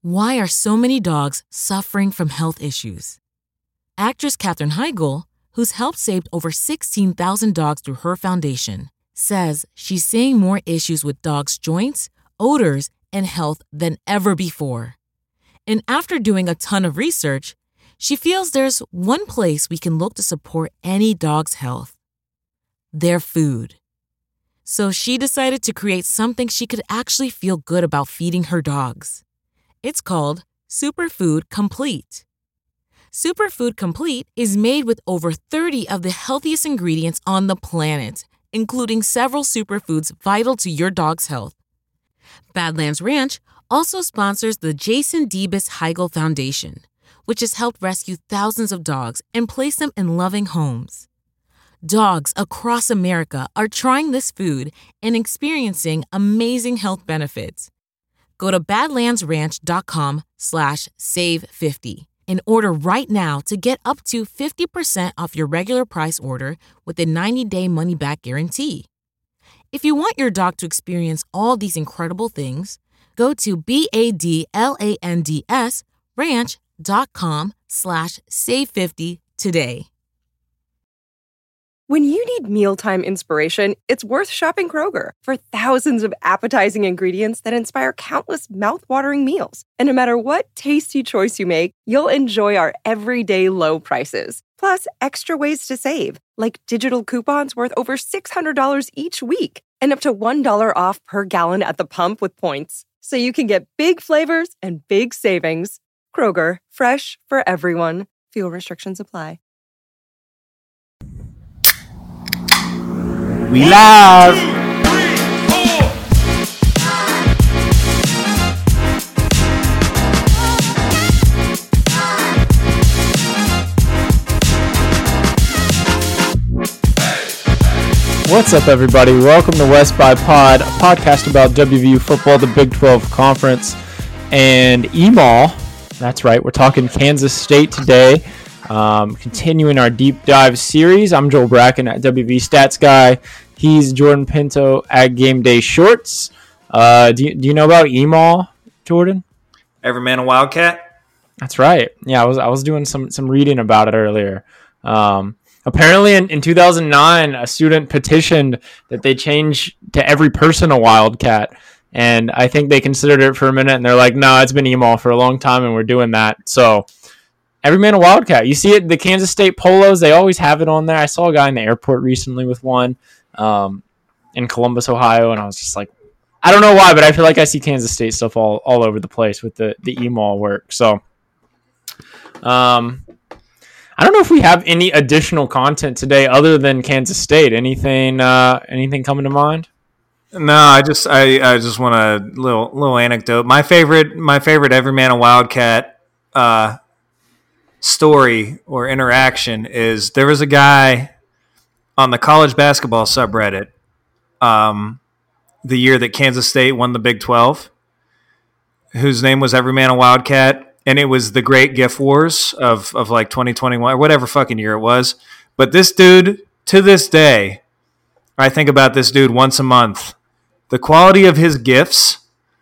Why are so many dogs suffering from health issues? Actress Katherine Heigl, who's helped save over 16,000 dogs through her foundation, says she's seeing more issues with dogs' joints, odors, and health than ever before. And after doing a ton of research, she feels there's one place we can look to support any dog's health: their food. So she decided to create something she could actually feel good about feeding her dogs. It's called Superfood Complete. Superfood Complete is made with over 30 of the healthiest ingredients on the planet, including several superfoods vital to your dog's health. Badlands Ranch also sponsors the Jason Debus Heigl Foundation, which has helped rescue thousands of dogs and place them in loving homes. Dogs across America are trying this food and experiencing amazing health benefits. Go to badlandsranch.com/save50 and order right now to get up to 50% off your regular price order with a 90-day money-back guarantee. If you want your dog to experience all these incredible things, go to badlandsranch.com/save50 today. When you need mealtime inspiration, it's worth shopping Kroger for thousands of appetizing ingredients that inspire countless mouth-watering meals. And no matter what tasty choice you make, you'll enjoy our everyday low prices. Plus, extra ways to save, like digital coupons worth over $600 each week and up to $1 off per gallon at the pump with points. So you can get big flavors and big savings. Kroger, fresh for everyone. Fuel restrictions apply. We live. What's up, everybody? Welcome to West by Pod, a podcast about WVU football, the Big 12 Conference, and EMAW. That's right, we're talking Kansas State today. Continuing our deep dive series. I'm Joel Bracken at WV Stats Guy. He's Jordan Pinto at Game Day Shorts. Do you know about EMAW, Jordan? Every Man a Wildcat? That's right. Yeah, I was doing some reading about it earlier. Apparently in 2009, a student petitioned that they change to Every Person a Wildcat. And I think they considered it for a minute, and they're like, no, it's been EMAW for a long time, and we're doing that. So Every Man a Wildcat. You see it, the Kansas State polos, they always have it on there. I saw a guy in the airport recently with one in Columbus, Ohio, and I was just like, I don't know why, but I feel like I see Kansas State stuff all over the place with the EMAW work. So I don't know if we have any additional content today other than Kansas State. Anything coming to mind? No, I just want a little anecdote. My favorite Every Man a Wildcat story or interaction is there was a guy on the college basketball subreddit the year that Kansas State won the Big 12, whose name was Every Man a Wildcat, and it was the great GIF wars of like 2021 or whatever fucking year it was. But this dude, to this day, I think about this dude once a month. The quality of his GIFs,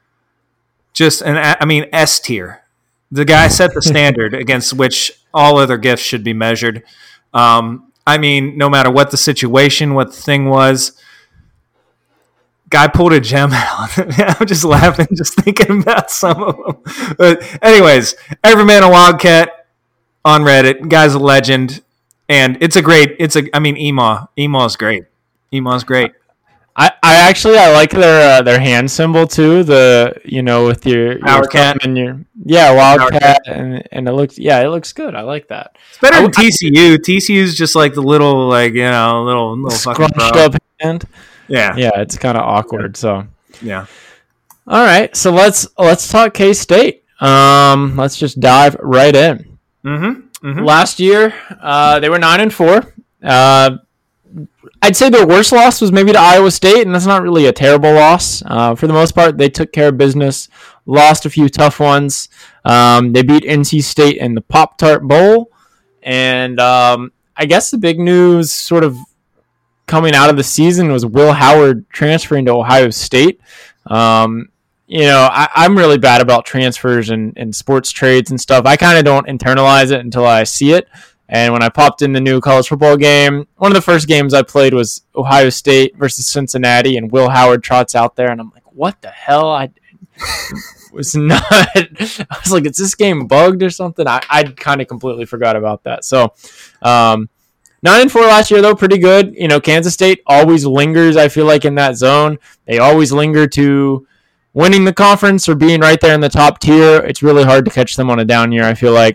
S tier. The guy set the standard against which all other GIFs should be measured. No matter what the situation, what the thing was, guy pulled a gem out. I'm just laughing, just thinking about some of them. But anyways, Every Man a Wildcat on Reddit. Guy's a legend, and EMAW. EMAW is great. EMAW is great. I like their hand symbol too. with your Wildcat and your Wildcat, and it looks good. I like that. It's better than TCU. TCU is just like the little little fucking scrunched up hand. Yeah, it's kind of awkward. So yeah. All right, so let's talk K-State. Let's just dive right in. Mm-hmm. Last year, they were 9-4. I'd say their worst loss was maybe to Iowa State, and that's not really a terrible loss. For the most part, they took care of business, lost a few tough ones. They beat NC State in the Pop-Tart Bowl, and I guess the big news sort of coming out of the season was Will Howard transferring to Ohio State. I'm really bad about transfers and sports trades and stuff. I kind of don't internalize it until I see it. And when I popped in the new college football game, one of the first games I played was Ohio State versus Cincinnati, and Will Howard trots out there, and I'm like, what the hell? I was not. I was like, is this game bugged or something? I kind of completely forgot about that. So, 9-4 last year, though, pretty good. Kansas State always lingers, I feel like, in that zone. They always linger to winning the conference or being right there in the top tier. It's really hard to catch them on a down year, I feel like.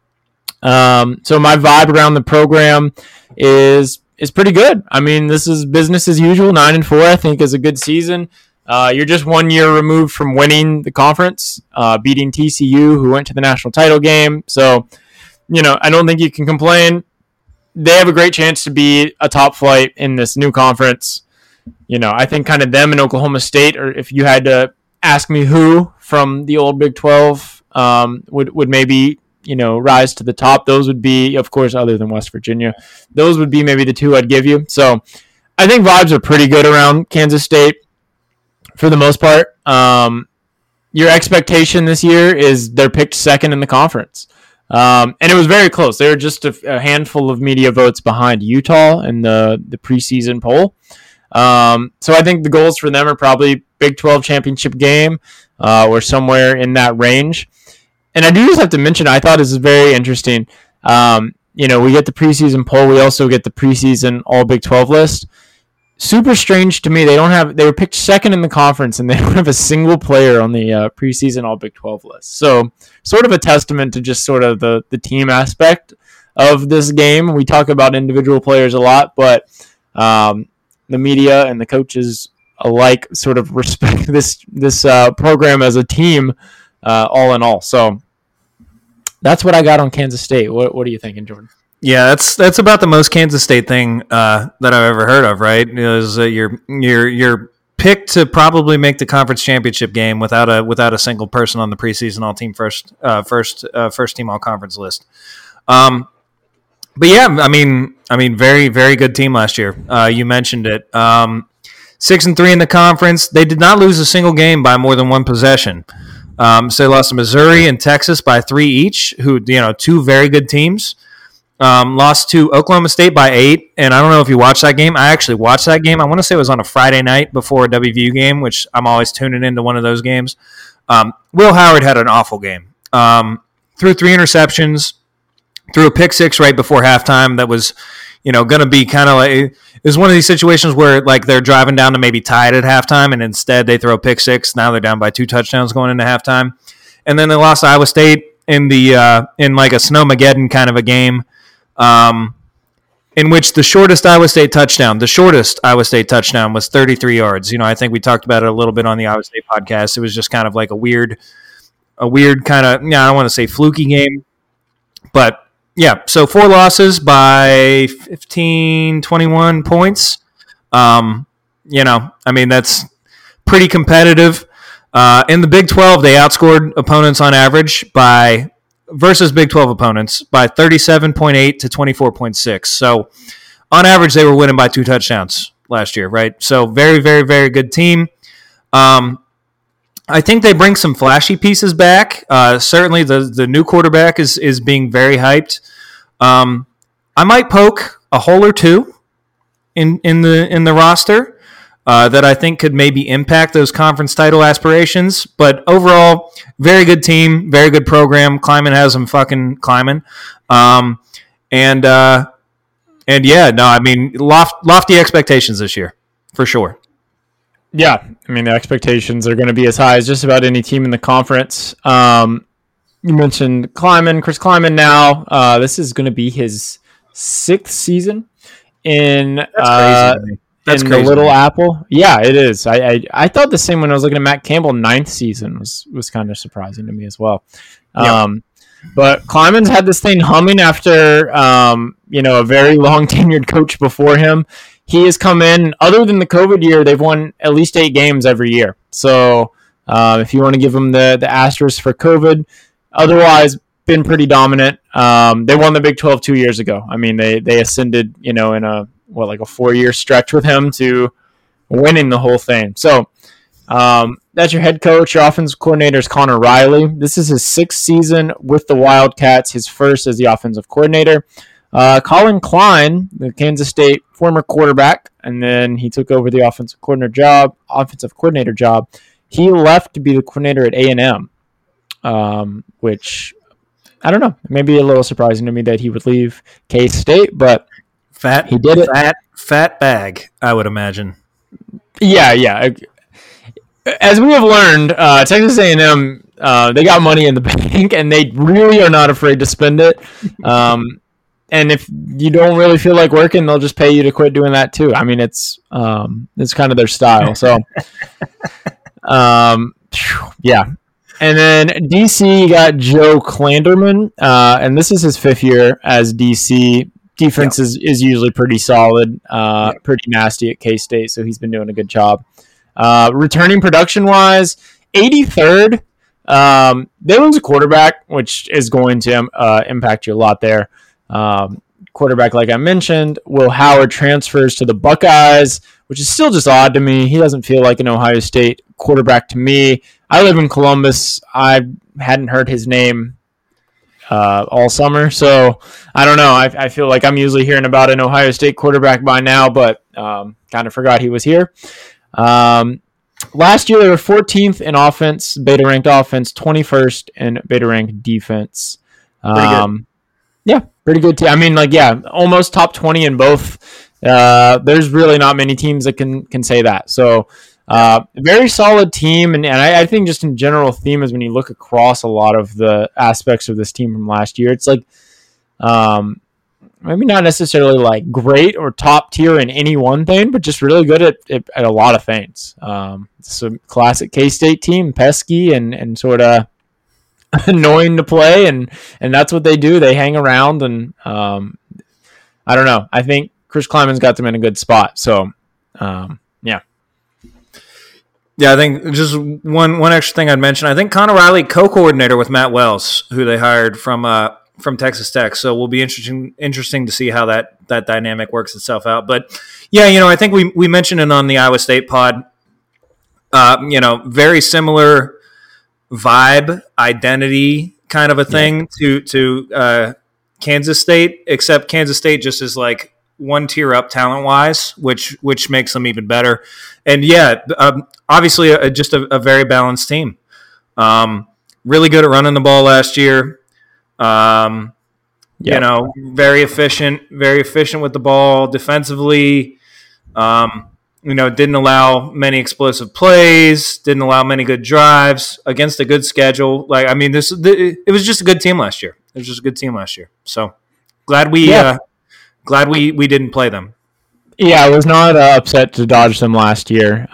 So my vibe around the program is pretty good. I mean, this is business as usual. 9-4, I think, is a good season. You're just 1 year removed from winning the conference, beating TCU, who went to the national title game. So, I don't think you can complain. They have a great chance to be a top flight in this new conference. I think kind of them and Oklahoma State, or if you had to ask me who from the old Big 12 would maybe rise to the top, those would be, of course, other than West Virginia, those would be maybe the two I'd give you. So I think vibes are pretty good around Kansas State for the most part. Your expectation this year is they're picked second in the conference. And it was very close. They were just a handful of media votes behind Utah in the preseason poll. So I think the goals for them are probably Big 12 championship game or somewhere in that range. And I do just have to mention, I thought this is very interesting. We get the preseason poll. We also get the preseason all Big 12 list. Super strange to me. They were picked second in the conference, and they don't have a single player on the preseason all Big 12 list. So sort of a testament to just sort of the team aspect of this game. We talk about individual players a lot, but the media and the coaches alike sort of respect this program as a team. All in all. So that's what I got on Kansas State. What are you thinking, Jordan? Yeah, that's about the most Kansas State thing that I've ever heard of, right? Is you're picked to probably make the conference championship game without a single person on the preseason all team first team all conference list. But yeah, I mean, very, very good team last year. You mentioned it. 6-3 in the conference. They did not lose a single game by more than one possession. So they lost to Missouri and Texas by 3 each, who, two very good teams. Lost to Oklahoma State by 8, and I don't know if you watched that game. I actually watched that game. I want to say it was on a Friday night before a WVU game, which I'm always tuning into one of those games. Will Howard had an awful game. Threw 3 interceptions, threw a pick 6 right before halftime that was, going to be kind of like – it was one of these situations where, like, they're driving down to maybe tie it at halftime, and instead they throw a pick 6. Now they're down by 2 touchdowns going into halftime. And then they lost to Iowa State in like a Snowmageddon kind of a game, in which the shortest Iowa State touchdown was 33 yards. I think we talked about it a little bit on the Iowa State podcast. It was just kind of like a weird kind of, I don't want to say fluky game, but yeah, so 4 losses by 15, 21 points. That's pretty competitive. In the Big 12, they outscored opponents on average versus Big 12 opponents by 37.8 to 24.6. So on average, they were winning by 2 touchdowns last year, right? So very, very, very good team. I think they bring some flashy pieces back. Certainly, the new quarterback is being very hyped. I might poke a hole or two in the roster that I think could maybe impact those conference title aspirations. But overall, very good team, very good program. Kleiman has them fucking climbing. And yeah, no, I mean, lofty expectations this year for sure. Yeah, I mean, the expectations are going to be as high as just about any team in the conference. You mentioned Chris Kleiman now. This is going to be his 6th season in the Little Apple. Yeah, it is. I thought the same when I was looking at Matt Campbell. 9th season was kind of surprising to me as well. Yep. But Kleiman's had this thing humming after a very long tenured coach before him. He has come in, other than the COVID year, they've won at least 8 games every year. So if you want to give them the asterisk for COVID, otherwise been pretty dominant. They won the Big 12 2 years ago. I mean, they ascended, in a 4-year stretch with him to winning the whole thing. So that's your head coach. Your offensive coordinator is Connor Riley. This is his 6th season with the Wildcats, his first as the offensive coordinator. Colin Klein, the Kansas State former quarterback, and then he took over the offensive coordinator job. He left to be the coordinator at A&M, which I don't know, maybe a little surprising to me that he would leave K-State, but he did it. Fat bag, I would imagine. Yeah. As we have learned, Texas A&M, they got money in the bank, and they really are not afraid to spend it. And if you don't really feel like working, they'll just pay you to quit doing that too. I mean, it's kind of their style. So, yeah. And then DC got Joe Klanderman, and this is his 5th year as DC. Defense is usually pretty solid, pretty nasty at K-State, so he's been doing a good job. Returning production-wise, 83rd. They lose a quarterback, which is going to impact you a lot there. Quarterback, like I mentioned, Will Howard transfers to the Buckeyes, which is still just odd to me. He doesn't feel like an Ohio State quarterback to me. I live in Columbus. I hadn't heard his name all summer, so I don't know. I feel like I'm usually hearing about an Ohio State quarterback by now, but kind of forgot he was here. Last year, they were 14th in offense, beta-ranked offense, 21st in beta-ranked defense. Pretty good. Yeah, pretty good team. I mean, almost top 20 in both. There's really not many teams that can say that. So, very solid team. And I think just in general theme is when you look across a lot of the aspects of this team from last year, it's like maybe not necessarily like great or top tier in any one thing, but just really good at a lot of things. It's a classic K-State team, pesky and sort of annoying to play, and that's what they do. They hang around, and I don't know. I think Chris Kleiman's got them in a good spot. So, yeah. Yeah, I think just one extra thing I'd mention. I think Connor Riley co-coordinator with Matt Wells, who they hired from Texas Tech. So will be interesting to see how that dynamic works itself out. But yeah, I think we mentioned it on the Iowa State pod. Very similar vibe, identity kind of a thing to Kansas State, except Kansas State just is like one tier up talent wise, which makes them even better. And obviously just a very balanced team. Really good at running the ball last year. Very efficient with the ball defensively. Didn't allow many explosive plays, didn't allow many good drives against a good schedule. It was just a good team last year. So glad we didn't play them. Yeah, I was not upset to dodge them last year.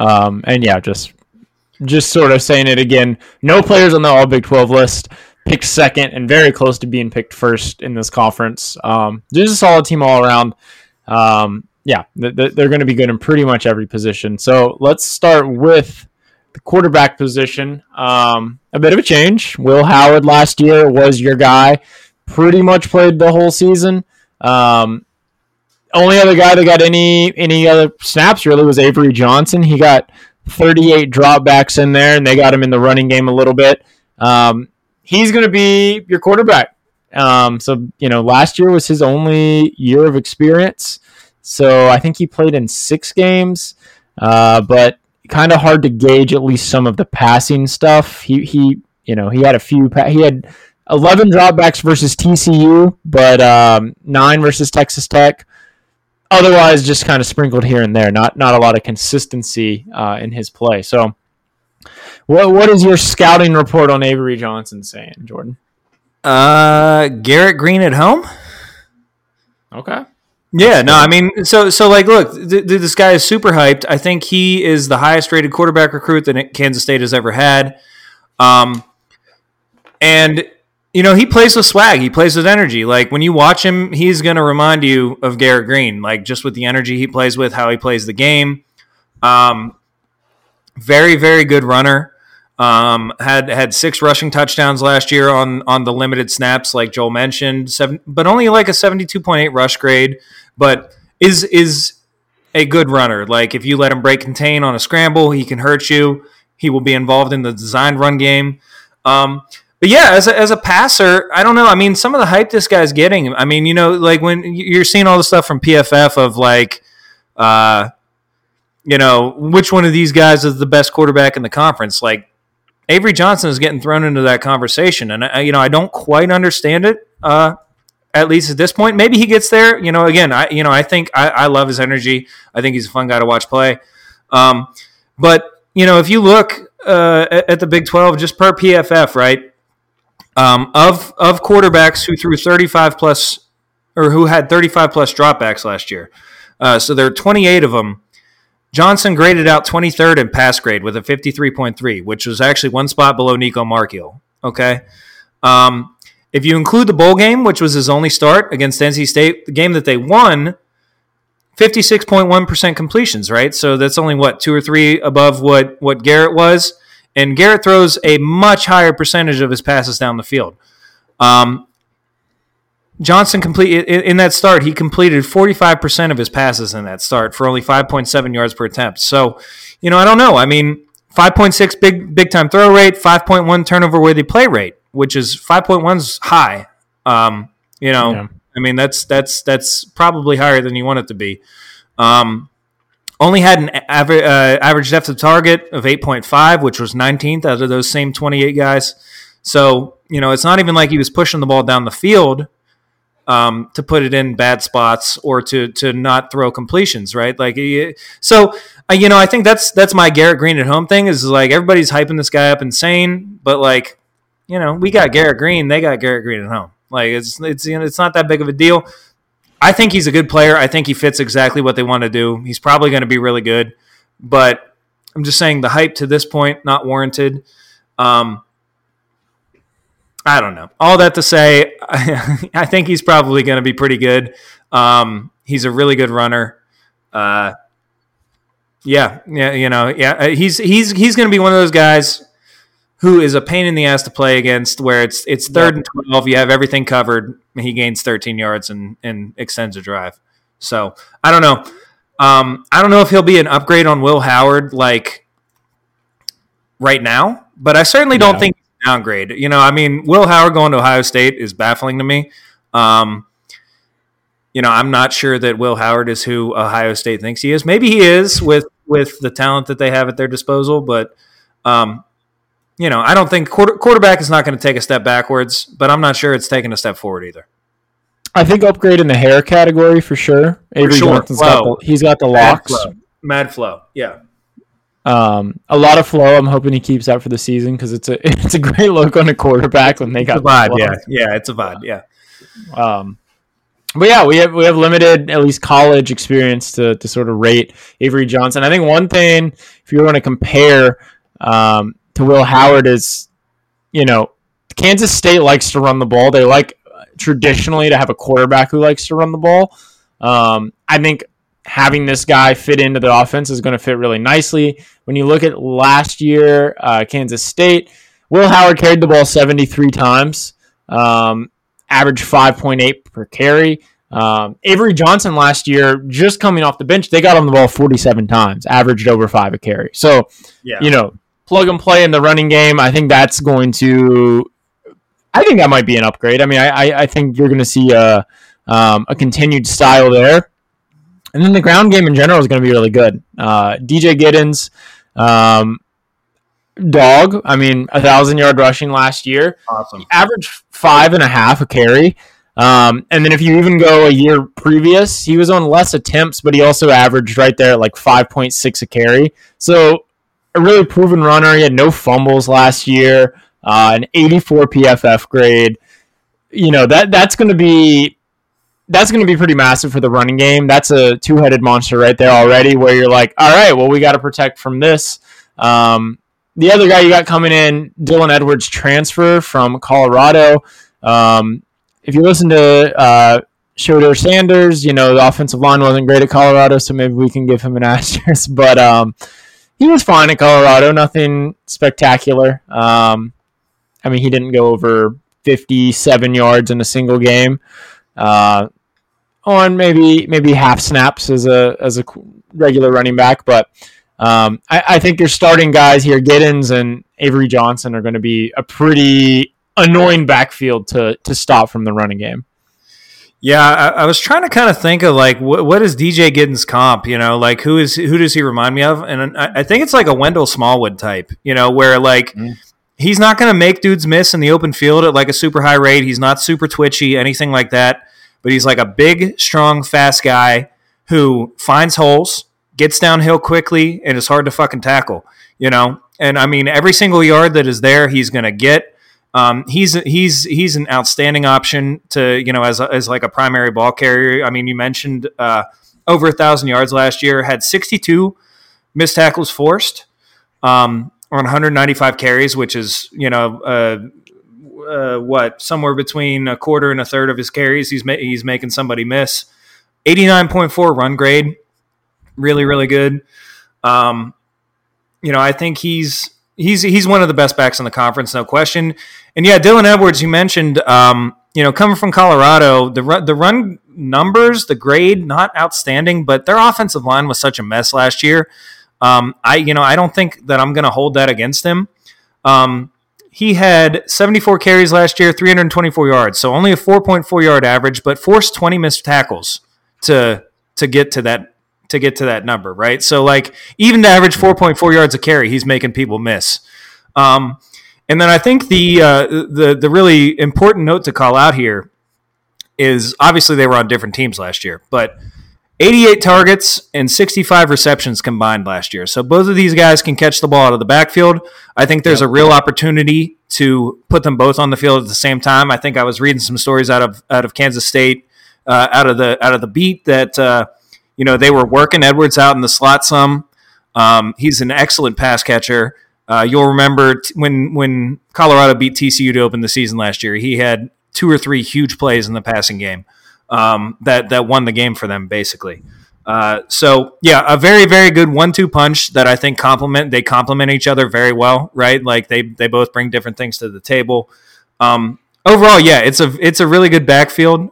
Just sort of saying it again. No players on the All Big 12 list. Picked second and very close to being picked first in this conference. Just a solid team all around. They're going to be good in pretty much every position. So let's start with the quarterback position. A bit of a change. Will Howard last year was your guy. Pretty much played the whole season. Only other guy that got any other snaps really was Avery Johnson. He got 38 dropbacks in there, and they got him in the running game a little bit. He's going to be your quarterback. Last year was his only year of experience. So I think he played in 6 games, but kind of hard to gauge at least some of the passing stuff. He had he had 11 dropbacks versus TCU, but 9 versus Texas Tech. Otherwise, just kind of sprinkled here and there. Not a lot of consistency in his play. So, what is your scouting report on Avery Johnson saying, Jordan? Garrett Green at home. Okay. Yeah, no, I mean, look, this guy is super hyped. I think he is the highest rated quarterback recruit that Kansas State has ever had. And he plays with swag. He plays with energy. Like, when you watch him, he's going to remind you of Garrett Green, like, just with the energy he plays with, how he plays the game. Very, very good runner. Had 6 rushing touchdowns last year on the limited snaps, like Joel mentioned, but only like a 72.8 rush grade, but is a good runner. Like, if you let him break contain on a scramble, he can hurt you. He will be involved in the designed run game. But yeah, as a passer, I don't know. I mean, some of the hype this guy's getting. I mean, like when you're seeing all the stuff from PFF of like, which one of these guys is the best quarterback in the conference? Like Avery Johnson is getting thrown into that conversation, and I don't quite understand it. At least at this point, maybe he gets there. Again, I think I love his energy. I think he's a fun guy to watch play. But if you look at the Big 12, just per PFF, right? Of quarterbacks who threw 35 plus or who had 35 plus dropbacks last year. So there are 28 of them. Johnson graded out 23rd in pass grade with a 53.3, which was actually one spot below Nico Marchiol. Okay. If you include the bowl game, which was his only start against NC State, the game that they won, 56.1% completions, right? So that's only, 2 or 3 above what Garrett was. And Garrett throws a much higher percentage of his passes down the field. Johnson in that start, he completed 45% of his passes in that start for only 5.7 yards per attempt. So, I don't know. I mean, 5.6 big time throw rate, 5.1 turnover worthy play rate, which is 5.1's high. Yeah. I mean, that's probably higher than you want it to be. Only had an average depth of target of 8.5, which was 19th out of those same 28 guys. So, it's not even like he was pushing the ball down the field to put it in bad spots or to not throw completions, right? I think that's my Garrett Green at home thing is like everybody's hyping this guy up insane, but like, we got Garrett Green, they got Garrett Green at home. Like it's not that big of a deal. I think he's a good player. I think he fits exactly what they want to do. He's probably going to be really good, but I'm just saying the hype to this point, not warranted. I don't know. All that to say, I think he's probably going to be pretty good. He's a really good runner. He's going to be one of those guys who is a pain in the ass to play against, where it's 3rd and 12, you have everything covered, and he gains 13 yards and extends a drive. So I don't know. I don't know if he'll be an upgrade on Will Howard like right now, but I certainly don't think he's a downgrade. Will Howard going to Ohio State is baffling to me. I'm not sure that Will Howard is who Ohio State thinks he is. Maybe he is with the talent that they have at their disposal, but I don't think quarterback is not going to take a step backwards, but I'm not sure it's taking a step forward either. I think upgrade in the hair category for sure. Avery Johnson's got the locks. Mad flow. Yeah. A lot of flow. I'm hoping he keeps that for the season because it's a great look on a quarterback when they got the vibe. Yeah, it's a vibe. Yeah. But yeah, we have limited, at least college experience to sort of rate Avery Johnson. I think one thing, if you were going to compare to Will Howard, is Kansas State likes to run the ball. They like traditionally to have a quarterback who likes to run the ball. I think having this guy fit into the offense is going to fit really nicely. When you look at last year, Kansas State, Will Howard carried the ball 73 times, averaged 5.8 per carry. Avery Johnson last year, just coming off the bench, they got on the ball 47 times, averaged over 5 a carry. So, plug and play in the running game. I think that might be an upgrade. I mean, I think you're going to see a continued style there. And then the ground game in general is going to be really good. DJ Giddens, dog. I mean, 1,000-yard rushing last year. Awesome. He averaged 5.5 a carry. And then if you even go a year previous, he was on less attempts, but he also averaged right there at like 5.6 a carry. So a really proven runner. He had no fumbles last year, an 84 PFF grade. That's going to be pretty massive for the running game. That's a two-headed monster right there already, where you're like, all right, well, we got to protect from this. The other guy you got coming in, Dylan Edwards, transfer from Colorado. If you listen to Shedeur Sanders, the offensive line wasn't great at Colorado, so maybe we can give him an asterisk. But he was fine at Colorado, nothing spectacular. He didn't go over 57 yards in a single game. On maybe half snaps as a regular running back, but I think your starting guys here, Giddens and Avery Johnson, are going to be a pretty annoying backfield to stop from the running game. Yeah, I was trying to kind of think of like what is DJ Giddens' comp? You know, like who does he remind me of? And I think it's like a Wendell Smallwood type. You know, where like he's not going to make dudes miss in the open field at like a super high rate. He's not super twitchy, anything like that. But he's like a big, strong, fast guy who finds holes, gets downhill quickly, and is hard to fucking tackle. You know, and I mean every single yard that is there, he's going to get. He's an outstanding option to, you know, as like a primary ball carrier. I mean, you mentioned over 1,000 yards last year, had 62 missed tackles forced on 195 carries, which is, you know, somewhere between a quarter and a third of his carries he's making somebody miss. 89.4 run grade, really, really good. You know, I think he's one of the best backs in the conference, no question. And yeah, Dylan Edwards, you mentioned, you know, coming from Colorado, the run numbers, the grade, not outstanding, but their offensive line was such a mess last year. I don't think that I'm going to hold that against him. He had 74 carries last year, 324 yards, so only a 4.4 yard average, but forced 20 missed tackles to get to that number, right? So like even to average 4.4 yards a carry, he's making people miss. And then I think the really important note to call out here is obviously they were on different teams last year, but 88 targets and 65 receptions combined last year. So both of these guys can catch the ball out of the backfield. I think there's a real opportunity to put them both on the field at the same time. I think I was reading some stories out of Kansas State, out of the beat that you know, they were working Edwards out in the slot some. He's an excellent pass catcher. You'll remember when Colorado beat TCU to open the season last year, he had 2 or 3 huge plays in the passing game that won the game for them, basically. So, yeah, a very, very good 1-2 punch that I think complement each other very well, right? Like they both bring different things to the table. Overall, yeah, it's a really good backfield.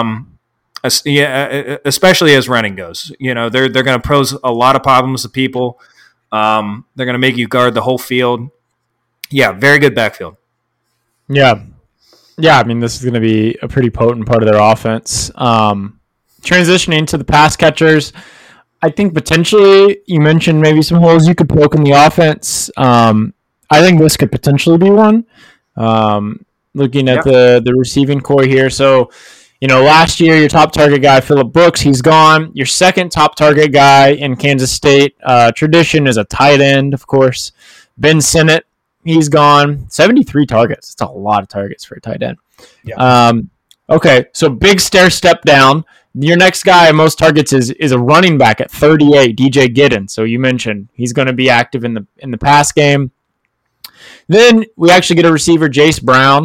Especially as running goes. You know, they're going to pose a lot of problems to people. They're going to make you guard the whole field. Yeah, very good backfield. Yeah. I mean, this is going to be a pretty potent part of their offense. Transitioning to the pass catchers, I think potentially you mentioned maybe some holes you could poke in the offense. I think this could potentially be one. Looking at the receiving core here. So, you know, last year, your top target guy, Phillip Brooks, he's gone. Your second top target guy in Kansas State, tradition is a tight end, of course. Ben Sinnott, he's gone. 73 targets. It's a lot of targets for a tight end. Yeah. Okay, so big stair step down. Your next guy, most targets, is a running back at 38, DJ Giddens. So you mentioned he's going to be active in the pass game. Then we actually get a receiver, Jace Brown.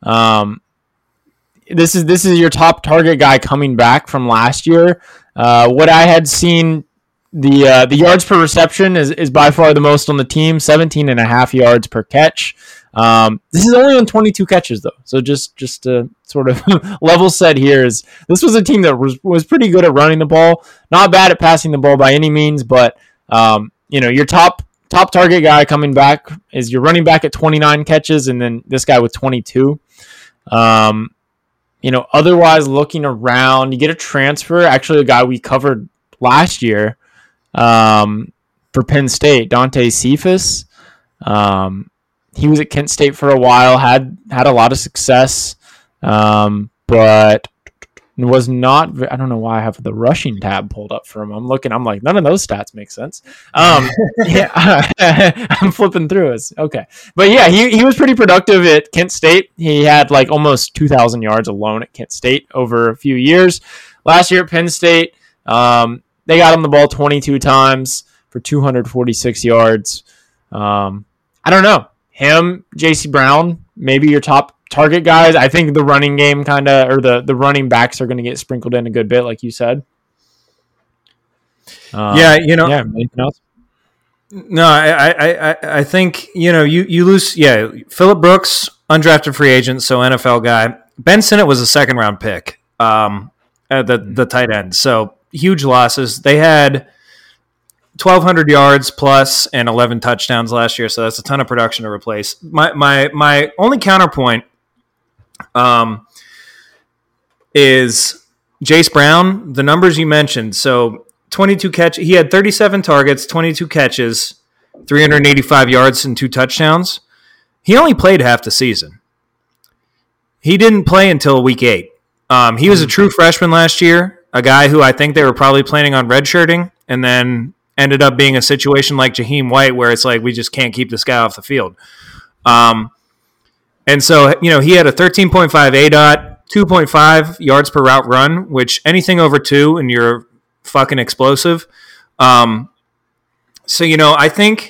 This is your top target guy coming back from last year. What I had seen, the yards per reception is by far the most on the team, 17.5 yards per catch. This is only on 22 catches though. So just to sort of level set here, is this was a team that was pretty good at running the ball, not bad at passing the ball by any means, but you know, your top target guy coming back is your running back at 29 catches, and then this guy with 22. You know, otherwise looking around, you get a transfer. Actually, a guy we covered last year for Penn State, Dante Cephas. He was at Kent State for a while, had a lot of success, but was not. I don't know why I have the rushing tab pulled up for him. I'm like, none of those stats make sense. Yeah, I'm flipping through it. Okay, but yeah, he was pretty productive at Kent State. He had like almost 2,000 yards alone at Kent State over a few years. Last year at Penn State, they got him the ball 22 times for 246 yards. I don't know. Him, J.C. Brown, maybe your top target guys. I think the running game the running backs are going to get sprinkled in a good bit, like you said. Anything else? No, I think, you know, you lose. Yeah, Phillip Brooks, undrafted free agent, so NFL guy. Ben Sinnott was a second round pick at the tight end, so huge losses. They had 1,200 yards plus and 11 touchdowns last year, so that's a ton of production to replace. My only counterpoint is Jace Brown, the numbers you mentioned. So 22 catches. He had 37 targets, 22 catches, 385 yards, and 2 touchdowns. He only played half the season. He didn't play until week 8. He was a true freshman last year, a guy who I think they were probably planning on redshirting, and then ended up being a situation like Jaheim White where it's like, we just can't keep this guy off the field. And so, he had a 13.5 ADOT, 2.5 yards per route run, which anything over 2 and you're fucking explosive. I think,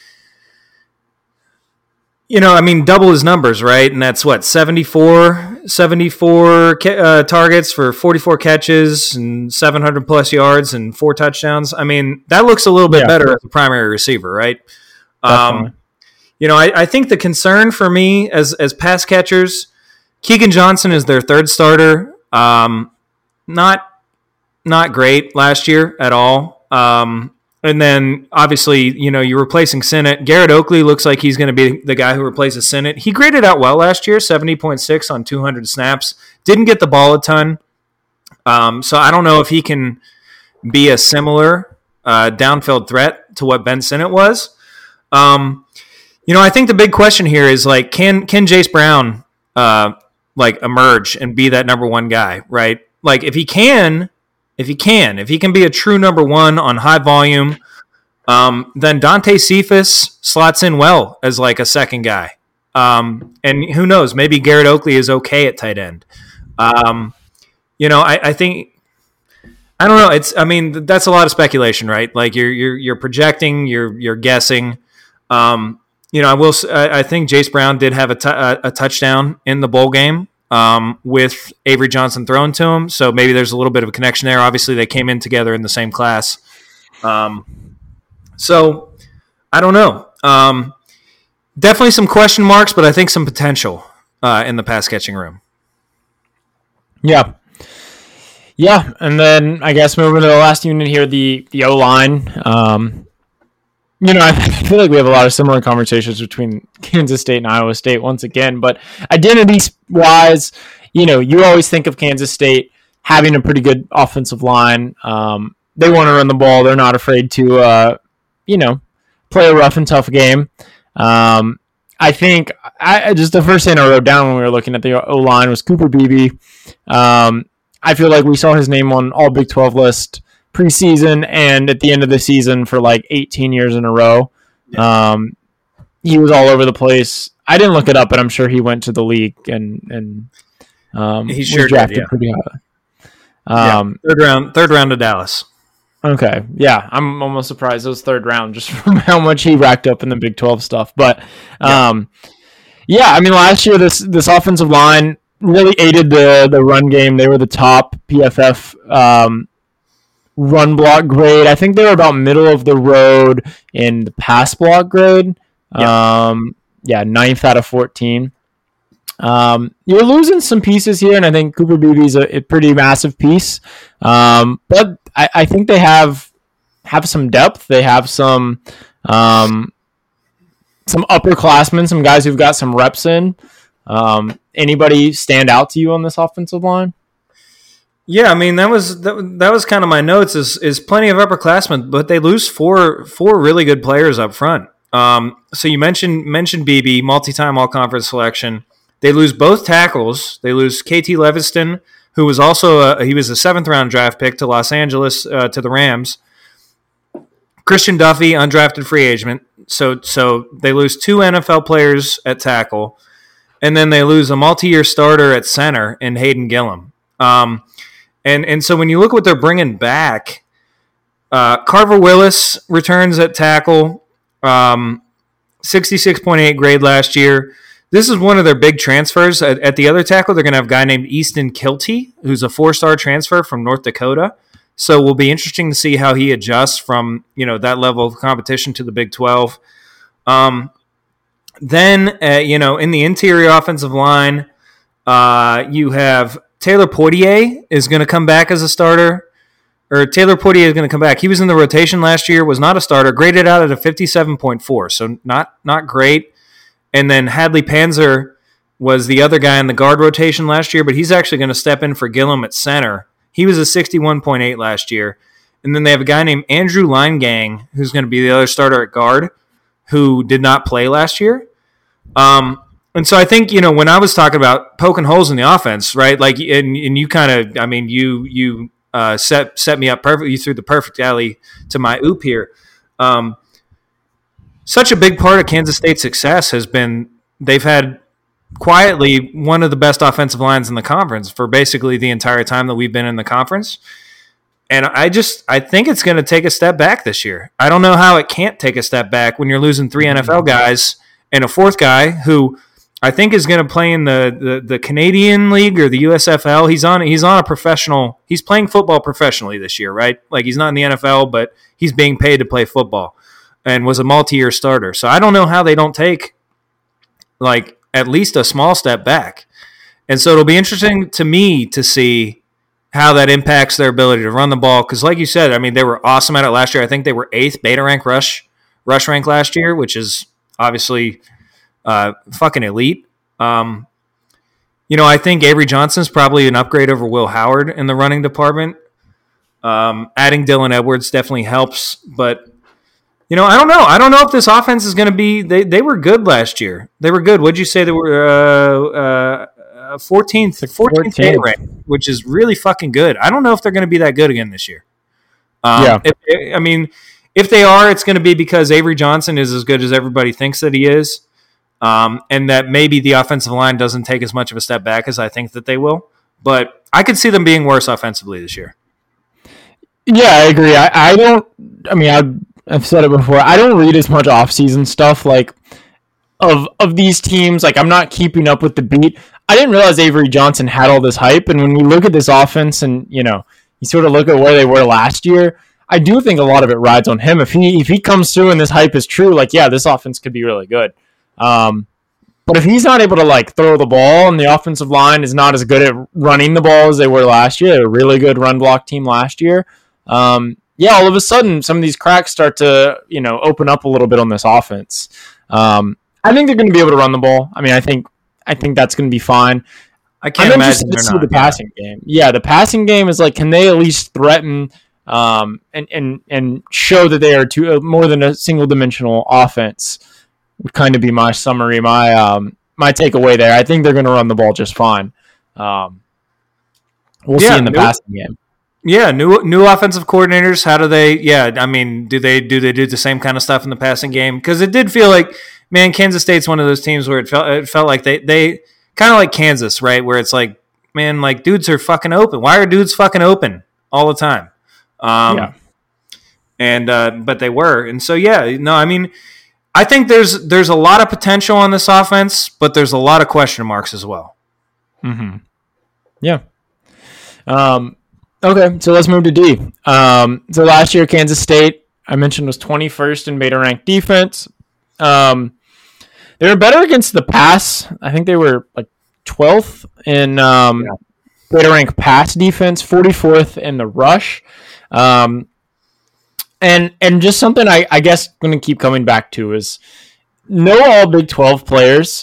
double his numbers, right? And that's what, 74 targets for 44 catches and 700 plus yards and 4 touchdowns. I mean, that looks a little bit better as a primary receiver, right? I think the concern for me as pass catchers, Keegan Johnson is their third starter. Not great last year at all. And then, obviously, you're replacing Sinnott. Garrett Oakley looks like he's going to be the guy who replaces Sinnott. He graded out well last year, 70.6 on 200 snaps. Didn't get the ball a ton. So I don't know if he can be a similar downfield threat to what Ben Sinnott was. I think the big question here is, like, can Jace Brown, emerge and be that number one guy, right? Like, if he can be a true number one on high volume, then Dante Cephas slots in well as like a second guy. And who knows, maybe Garrett Oakley is okay at tight end. I think, I don't know. That's a lot of speculation, right? Like you're projecting, you're guessing. I think Jace Brown did have a touchdown in the bowl game. With Avery Johnson thrown to him. So maybe there's a little bit of a connection there. Obviously, they came in together in the same class. So I don't know. Definitely some question marks, but I think some potential in the pass catching room. Yeah. Yeah. And then I guess moving to the last unit here, the O-line. I feel like we have a lot of similar conversations between Kansas State and Iowa State once again, but identity-wise, you always think of Kansas State having a pretty good offensive line. They want to run the ball. They're not afraid to, play a rough and tough game. I think just the first thing I wrote down when we were looking at the O-line was Cooper Beebe. I feel like we saw his name on all Big 12 list preseason and at the end of the season for like 18 years in a row. He was all over the place. I didn't look it up, but I'm sure he went to the league and he sure was drafted did, yeah. pretty high. Third round to Dallas. Okay, yeah, I'm almost surprised it was third round just from how much he racked up in the Big 12 stuff. But last year this offensive line really aided the run game. They were the top PFF run block grade. I think they were about middle of the road in the pass block grade. Ninth out of 14. You're losing some pieces here, and I think Cooper Beebe's a pretty massive piece. But I think they have some depth. They have some upperclassmen, some guys who've got some reps in. Anybody stand out to you on this offensive line? Yeah, that was kind of my notes. Is plenty of upperclassmen, but they lose four really good players up front. So you mentioned Beebe, multi-time all-conference selection. They lose both tackles. They lose KT Leviston, who was also he was a 7th round draft pick to Los Angeles to the Rams. Christian Duffy, undrafted free agent. So they lose 2 NFL players at tackle, and then they lose a multi-year starter at center in Hayden Gillum. And so when you look what they're bringing back, Carver Willis returns at tackle, 66.8 grade last year. This is one of their big transfers. At the other tackle, they're going to have a guy named Easton Kilty, who's a 4-star transfer from North Dakota. So it will be interesting to see how he adjusts from that level of competition to the Big 12. Then in the interior offensive line, you have Taylor Poitier is going to come back as a starter. Taylor Poitier is going to come back. He was in the rotation last year, was not a starter, graded out at a 57.4, so not great. And then Hadley Panzer was the other guy in the guard rotation last year, but he's actually going to step in for Gillum at center. He was a 61.8 last year. And then they have a guy named Andrew Linegang, who's going to be the other starter at guard, who did not play last year. And so I think, when I was talking about poking holes in the offense, right? Like, and you kind of, I mean, you set me up perfectly. You threw the perfect alley to my oop here. Such a big part of Kansas State's success has been they've had quietly one of the best offensive lines in the conference for basically the entire time that we've been in the conference. And I think it's going to take a step back this year. I don't know how it can't take a step back when you're losing 3 NFL guys and a fourth guy who I think is going to play in the Canadian League or the USFL. He's on a professional. He's playing football professionally this year, right? Like, he's not in the NFL, but he's being paid to play football and was a multi-year starter. So I don't know how they don't take like at least a small step back. And so it'll be interesting to me to see how that impacts their ability to run the ball. Because like you said, I mean, they were awesome at it last year. I think they were 8th beta rank rush rank last year, which is obviously fucking elite. I think Avery Johnson's probably an upgrade over Will Howard in the running department. Adding Dylan Edwards definitely helps, but I don't know. I don't know if this offense is going to be. They were good last year. They were good. What'd you say they were? 14th beta rank, which is really fucking good. I don't know if they're going to be that good again this year. If they are, it's going to be because Avery Johnson is as good as everybody thinks that he is. And that maybe the offensive line doesn't take as much of a step back as I think that they will. But I could see them being worse offensively this year. Yeah, I agree. I've said it before. I don't read as much off-season stuff like of these teams. Like, I'm not keeping up with the beat. I didn't realize Avery Johnson had all this hype. And when we look at this offense and, you sort of look at where they were last year, I do think a lot of it rides on him. If he comes through and this hype is true, like, yeah, this offense could be really good. But if he's not able to throw the ball and the offensive line is not as good at running the ball as they were last year, a really good run block team last year, all of a sudden some of these cracks start to open up a little bit on this offense. I think they're going to be able to run the ball. I mean, I think that's going to be fine. I can't imagine they're not. The passing game. Yeah, the passing game is can they at least threaten and show that they are more than a single-dimensional offense? Would kind of be my summary, my takeaway there. I think they're going to run the ball just fine. We'll see in the passing game. Yeah, new offensive coordinators. How do they? Yeah, I mean, do they do the same kind of stuff in the passing game? Because it did feel like, man, Kansas State's one of those teams where it felt like they kind of like Kansas, right? Where it's like, man, like dudes are fucking open. Why are dudes fucking open all the time? But they were, and so I mean, I think there's a lot of potential on this offense, but there's a lot of question marks as well. Mm-hmm. Yeah. Okay, so let's move to D. So last year, Kansas State, I mentioned, was 21st in beta rank defense. They were better against the pass. I think they were 12th in beta rank pass defense, 44th in the rush. And just something I guess going to keep coming back to is no all Big 12 players.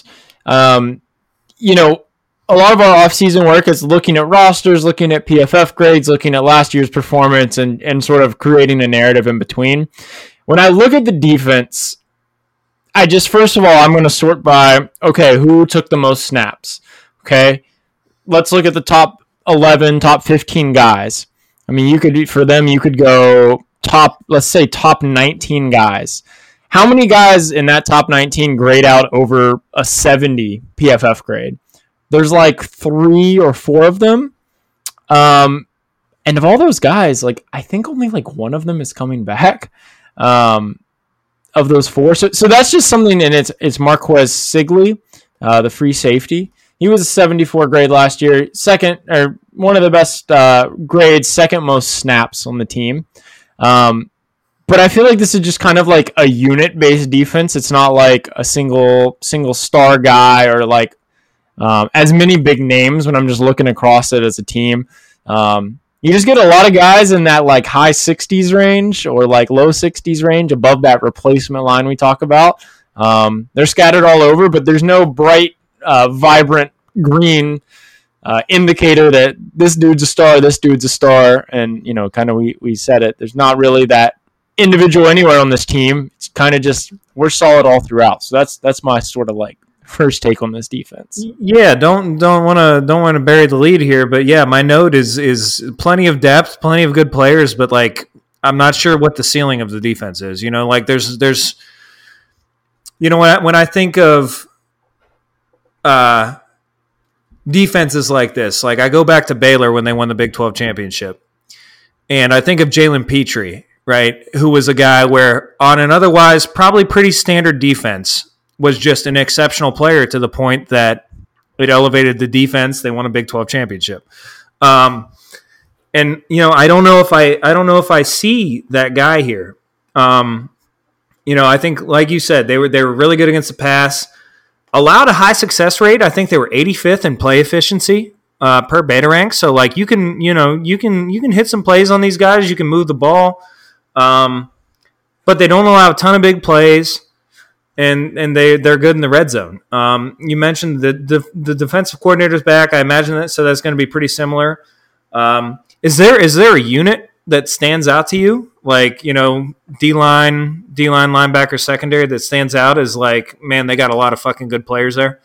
A lot of our offseason work is looking at rosters, looking at PFF grades, looking at last year's performance, and sort of creating a narrative in between. When I look at the defense, first of all, I'm going to sort by, okay, who took the most snaps? Okay, let's look at the top 11, top 15 guys. I mean, you could go let's say top 19 guys. How many guys in that top 19 grade out over a 70 PFF grade? There's 3 or 4 of them. And of all those guys, I think only one of them is coming back. Of those 4. So that's just something, and it's Marquez Sigley, the free safety. He was a 74 grade last year, second, or one of the best grades, second most snaps on the team. But I feel like this is just kind of a unit-based defense. It's not a single star guy or as many big names when I'm just looking across it as a team. You just get a lot of guys in that like high 60s range or like low 60s range above that replacement line we talk about. They're scattered all over, but there's no bright, vibrant green indicator that this dude's a star, this dude's a star. And, kind of we said it. There's not really that individual anywhere on this team. It's kind of just we're solid all throughout. So that's my sort of like first take on this defense. Yeah, don't want to bury the lead here, but yeah, my note is plenty of depth, plenty of good players, but like I'm not sure what the ceiling of the defense is. Like there's when I think of defenses like this, like I go back to Baylor when they won the Big 12 championship, and I think of Jalen Petrie, right, who was a guy where on an otherwise probably pretty standard defense was just an exceptional player to the point that it elevated the defense. They won a Big 12 championship. And I don't know if I see that guy here. I think like you said, they were really good against the pass. Allowed a high success rate. I think they were 85th in play efficiency per beta rank. So like you can hit some plays on these guys, you can move the ball. But they don't allow a ton of big plays. And they're good in the red zone. You mentioned the defensive coordinator's back. I imagine that, so that's going to be pretty similar. Is there a unit that stands out to you, like D-line linebacker secondary that stands out as like, man, they got a lot of fucking good players there?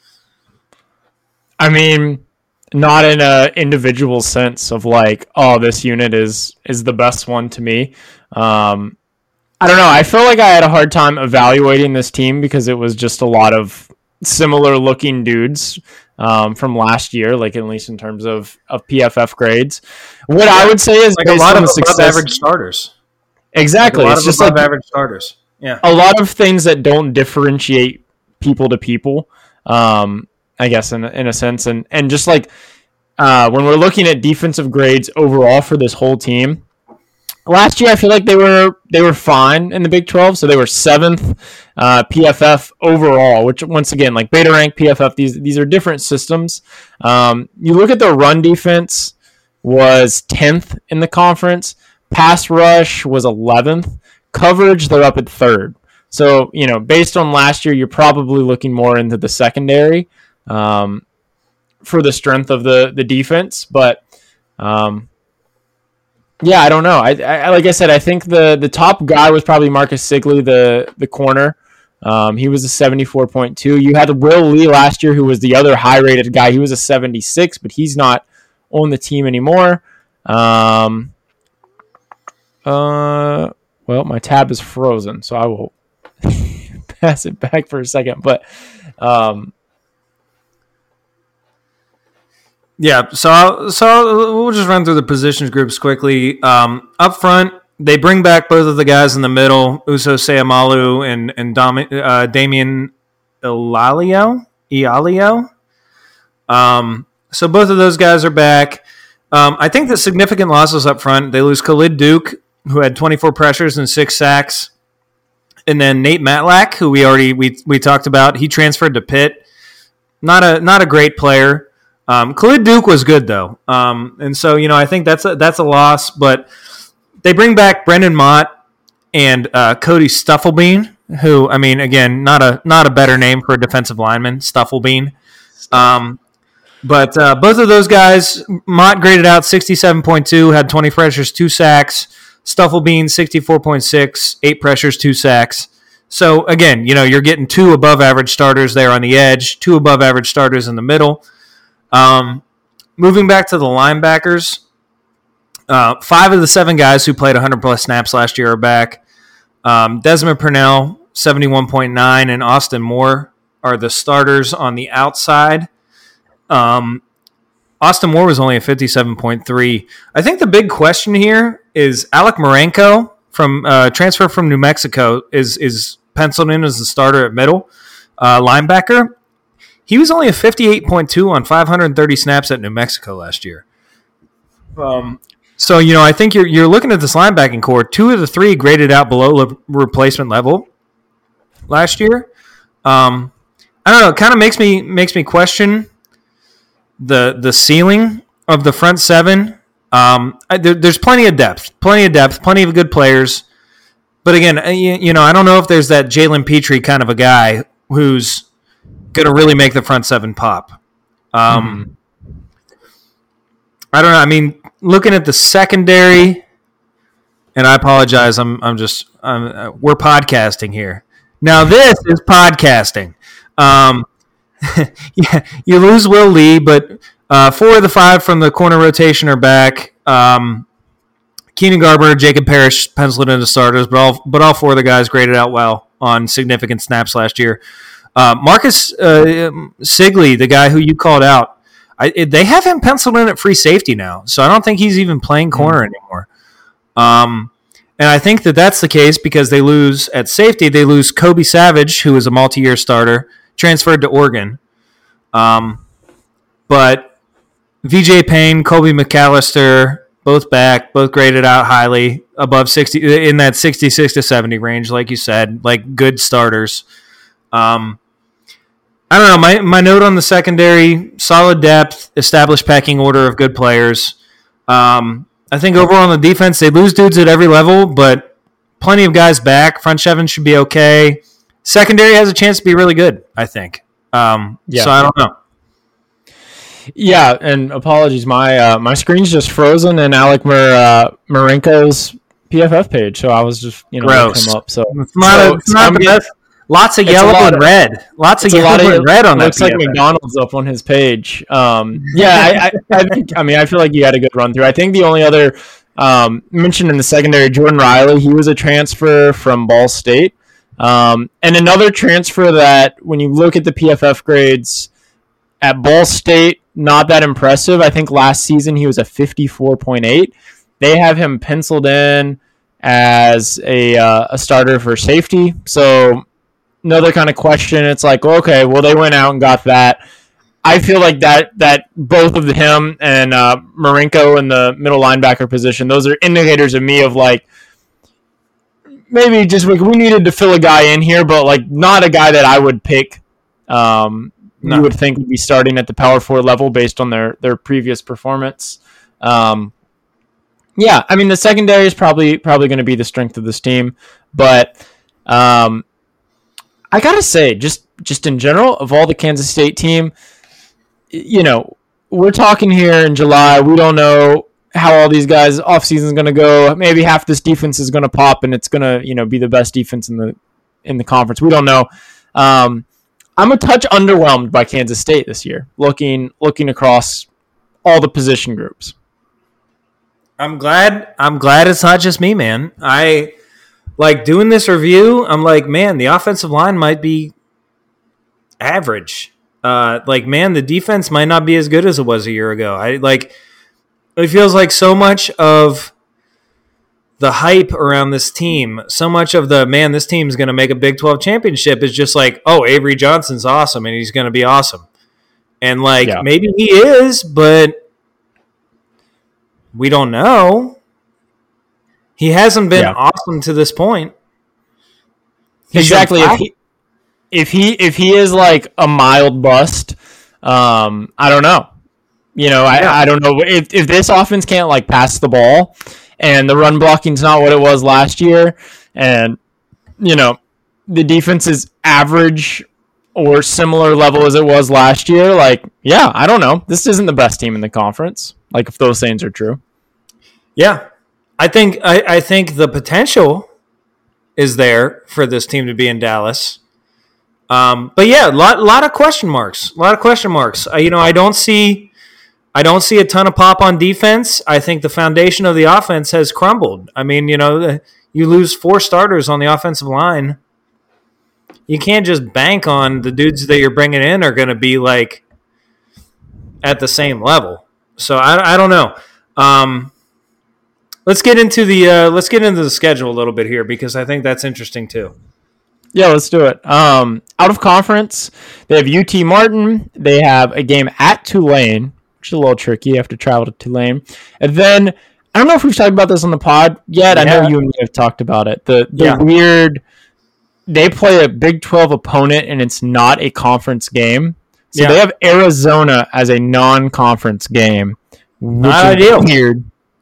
I mean, not in a individual sense of like, oh, this unit is the best one to me. I don't know. I feel like I had a hard time evaluating this team because it was just a lot of similar looking dudes from last year, like at least in terms of PFF grades. What I would say is like a lot of above average starters. Exactly. Like it's just like average starters. Yeah. A lot of things that don't differentiate people to people, I guess in a sense. And just like when we're looking at defensive grades overall for this whole team, last year, I feel like they were fine in the Big 12, so they were 7th PFF overall, which once again, like beta rank PFF, these are different systems. You look at the run defense was 10th in the conference, pass rush was 11th, coverage they're up at 3rd. So based on last year, you're probably looking more into the secondary for the strength of the defense, but. Yeah, I don't know. I like I said, I think the top guy was probably Marcus Sigley, the corner. He was a 74.2. You had Will Lee last year, who was the other high-rated guy. He was a 76, but he's not on the team anymore. Well, my tab is frozen, so I will pass it back for a second. But yeah, so we'll just run through the positions groups quickly. Up front, they bring back both of the guys in the middle, Uso Seumalo and Damian Ialio. So both of those guys are back. I think the significant losses up front, they lose Khalid Duke, who had 24 pressures and 6 sacks. And then Nate Matlack, who we talked about, he transferred to Pitt. Not a great player. Khalid Duke was good though, and so I think that's a loss. But they bring back Brendan Mott and Cody Stufflebean, who again not a better name for a defensive lineman, Stufflebean. But both of those guys, Mott graded out 67.2, had 20 pressures, 2 sacks. Stufflebean 64.6, 8 pressures, 2 sacks. So again, you're getting 2 above average starters there on the edge, 2 above average starters in the middle. Moving back to the linebackers, 5 of the 7 guys who played 100-plus snaps last year are back. Desmond Purnell, 71.9, and Austin Moore are the starters on the outside. Austin Moore was only a 57.3. I think the big question here is Alec Marenko from transfer from New Mexico is penciled in as the starter at middle linebacker. He was only a 58.2 on 530 snaps at New Mexico last year. So, I think you're looking at this linebacking core. 2 of the 3 graded out below replacement level last year. I don't know. It kind of makes me question the ceiling of the front 7. There's plenty of depth, plenty of good players. But again, I don't know if there's that Jalen Petrie kind of a guy who's going to really make the front seven pop. I don't know. I mean, looking at the secondary, and I apologize. we're podcasting here. Now this is podcasting. Yeah, you lose Will Lee, but 4 of the 5 from the corner rotation are back. Keenan Garber, Jacob Parrish penciled into starters, but all 4 of the guys graded out well on significant snaps last year. Marcus Sigley, the guy who you called out, they have him penciled in at free safety now, so I don't think he's even playing corner anymore. And I think that's the case because they lose at safety. They lose Kobe Savage, who is a multi-year starter, transferred to Oregon. But VJ Payne, Colby McAllister, both back, both graded out highly, above 60, in that 66 to 70 range, like you said, like good starters. I don't know. My note on the secondary: solid depth, established pecking order of good players. I think overall on the defense, they lose dudes at every level, but plenty of guys back. Front seven should be okay. Secondary has a chance to be really good, I think. So I don't know. Yeah, and apologies, my screen's just frozen in Alec Marinko's PFF page, so I was just Gross. Him up. So it's not the best. Lots of yellow and red. Lots of yellow and red on that. Looks like McDonald's up on his page. I think. I mean, I feel like you had a good run through. I think the only other mentioned in the secondary, Jordan Riley. He was a transfer from Ball State, and another transfer that when you look at the PFF grades at Ball State, not that impressive. I think last season he was a 54.8. They have him penciled in as a starter for safety. So another kind of question. It's like, okay, well, they went out and got that. I feel like that both of him and Marinko in the middle linebacker position, those are indicators of me of like maybe just we needed to fill a guy in here, but like not a guy that I would pick. You would think would be starting at the Power 4 level based on their previous performance. I mean the secondary is probably going to be the strength of this team, but I gotta say, just in general, of all the Kansas State team, we're talking here in July. We don't know how all these guys' offseason is going to go. Maybe half this defense is going to pop, and it's going to be the best defense in the conference. We don't know. I'm a touch underwhelmed by Kansas State this year, looking across all the position groups. I'm glad it's not just me, man. I like doing this review. I'm like, man, the offensive line might be average. The defense might not be as good as it was a year ago. It feels like so much of the hype around this team, so much of this team's going to make a Big 12 championship is just like, oh, Avery Johnson's awesome and he's going to be awesome. And maybe he is, but we don't know. He hasn't been awesome to this point. Exactly. If he is like a mild bust, I don't know. I don't know if this offense can't like pass the ball, and the run blocking's not what it was last year, and the defense is average or similar level as it was last year. I don't know. This isn't the best team in the conference. If those things are true. Yeah. I think the potential is there for this team to be in Dallas. But yeah, a lot of question marks. I don't see a ton of pop on defense. I think the foundation of the offense has crumbled. I mean, you lose 4 starters on the offensive line. You can't just bank on the dudes that you're bringing in are going to be at the same level. So I don't know. Let's get into the schedule a little bit here because I think that's interesting too. Yeah, let's do it. Out of conference, they have UT Martin. They have a game at Tulane, which is a little tricky. You have to travel to Tulane. And then, I don't know if we've talked about this on the pod yet. Yeah. I know you and me have talked about it. The weird, they play a Big 12 opponent, and it's not a conference game. So they have Arizona as a non-conference game. Not ideal. Weird.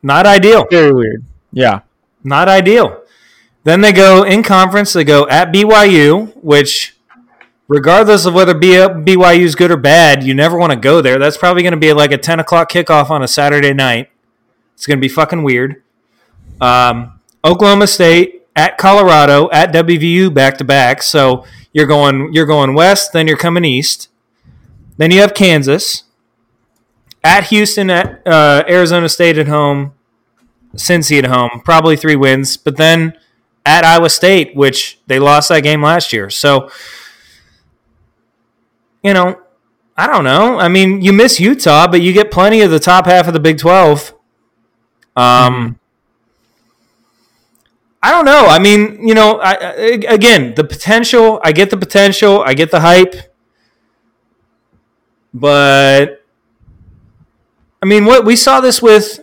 Not ideal. Very weird. Yeah. Not ideal. Then they go in conference. They go at BYU, which, regardless of whether BYU is good or bad, you never want to go there. That's probably going to be like a 10 o'clock kickoff on a Saturday night. It's going to be fucking weird. Oklahoma State, at Colorado, at WVU back to back. So you're going west, then you're coming east. Then you have Kansas, at Houston, at Arizona State at home, Cincy at home, probably 3 wins. But then at Iowa State, which they lost that game last year. So, I don't know. I mean, you miss Utah, but you get plenty of the top half of the Big 12. I don't know. I mean, again, the potential. I get the potential. I get the hype. But I mean, what we saw this with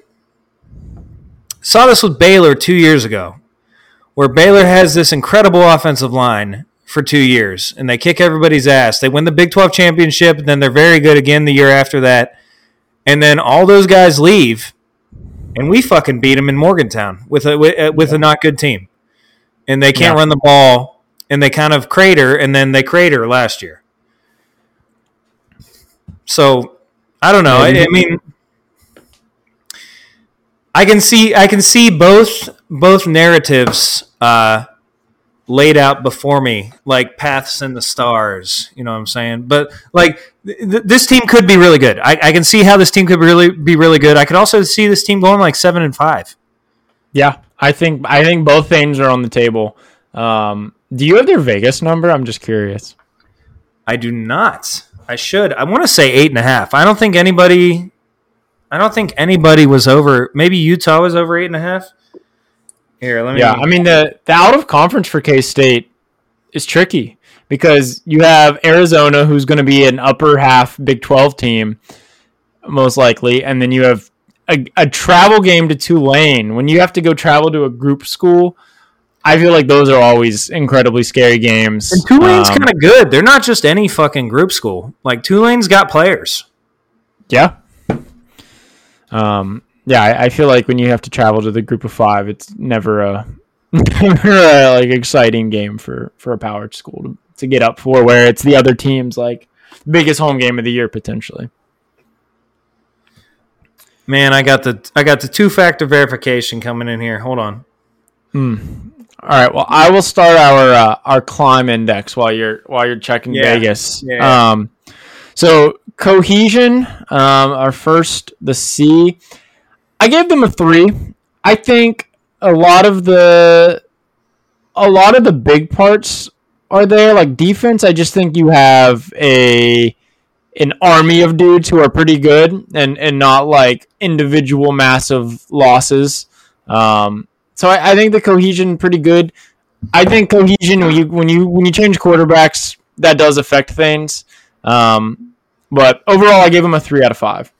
Baylor 2 years ago, where Baylor has this incredible offensive line for 2 years, and they kick everybody's ass. They win the Big 12 championship, and then they're very good again the year after that. And then all those guys leave, and we fucking beat them in Morgantown with a not good team. And they can't run the ball, and they kind of crater, and then they crater last year. So, I don't know. I mean, I can see both narratives laid out before me, like paths in the stars. You know what I'm saying? But like this team could be really good. I can see how this team could be really good. I could also see this team going like 7-5. Yeah, I think both things are on the table. Do you have their Vegas number? I'm just curious. I do not. I should. I want to say 8.5. I don't think anybody was over. Maybe Utah was over 8.5. Here, let me. Yeah, I mean the out of conference for K-State is tricky because you have Arizona, who's going to be an upper half Big 12 team, most likely, and then you have a travel game to Tulane. When you have to go travel to a group school, I feel like those are always incredibly scary games. And Tulane's kind of good. They're not just any fucking group school. Like Tulane's got players. Yeah. I feel like when you have to travel to the group of 5, it's never a like exciting game for a power school to get up for, where it's the other team's like biggest home game of the year potentially. Man, I got the 2-factor verification coming in here. Hold on. All right. Well, I will start our climb index while you're checking Vegas. Yeah. So cohesion, our first, the C. I gave them a 3. I think a lot of the big parts are there, like defense. I just think you have an army of dudes who are pretty good and not like individual massive losses. So I think the cohesion pretty good. I think cohesion when you change quarterbacks, that does affect things. But overall, I gave them a 3 out of 5.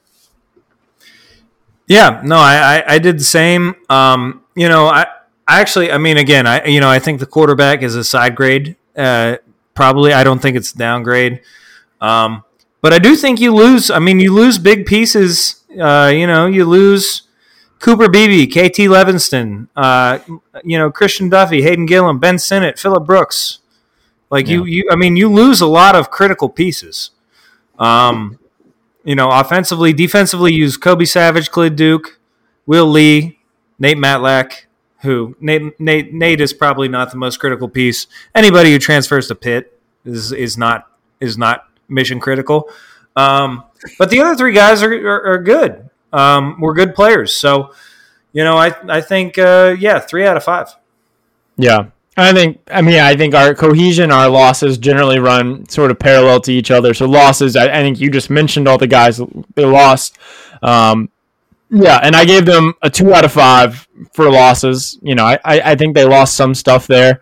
Yeah, no, I did the same. I think the quarterback is a side grade. Probably, I don't think it's downgrade. But I do think you lose. I mean, you lose big pieces. You lose Cooper Beebe, KT Levinston, Christian Duffy, Hayden Gillum, Ben Sinnott, Phillip Brooks. You lose a lot of critical pieces. Offensively, defensively, use Kobe Savage, Khalid Duke, Will Lee, Nate Matlack, who Nate is probably not the most critical piece. Anybody who transfers to Pitt is not mission critical. But the other 3 guys are good. We're good players. So, I think 3 out of 5. Yeah. I think our cohesion, our losses generally run sort of parallel to each other. So losses, I think you just mentioned all the guys they lost. And I gave them a 2 out of 5 for losses. I think they lost some stuff there.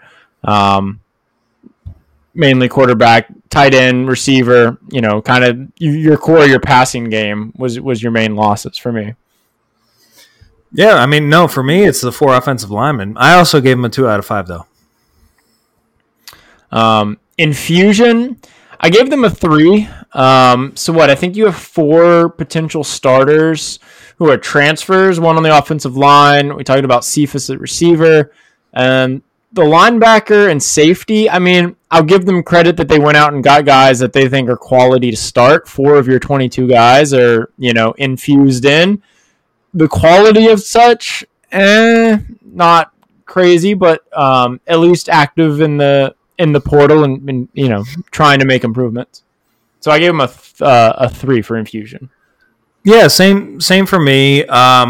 Mainly quarterback, tight end, receiver, kind of your core, your passing game was your main losses for me. Yeah, I mean, no, for me, it's the 4 offensive linemen. I also gave them a 2 out of 5, though. Infusion, I gave them a 3. So what? I think you have 4 potential starters who are transfers. One on the offensive line. We talked about Cephas at receiver, and the linebacker and safety. I mean, I'll give them credit that they went out and got guys that they think are quality to start. 4 of your 22 guys are, infused in. The quality of such, not crazy, but at least active in the portal and trying to make improvements. So I gave him a 3 for infusion. Yeah, same for me.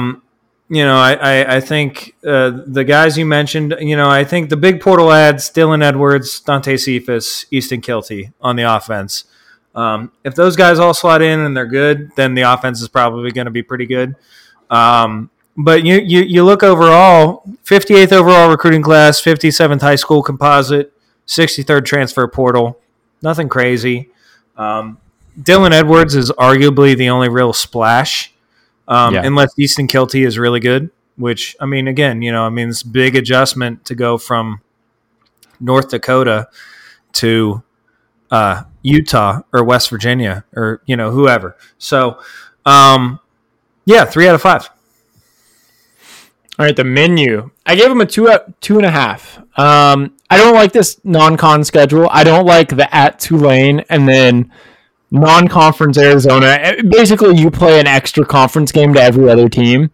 I think the guys you mentioned, I think the big portal ads, Dylan Edwards, Dante Cephas, Easton Kilty on the offense. If those guys all slot in and they're good, then the offense is probably going to be pretty good. But you look overall, 58th overall recruiting class, 57th high school composite, 63rd transfer portal. Nothing crazy. Dylan Edwards is arguably the only real splash, unless Easton Kilty is really good, which, again, it's a big adjustment to go from North Dakota to Utah or West Virginia or, whoever. So, 3 out of 5. All right, the menu. I gave him a 2.5. I don't like this non-con schedule. I don't like the at Tulane and then non-conference Arizona. Basically, you play an extra conference game to every other team.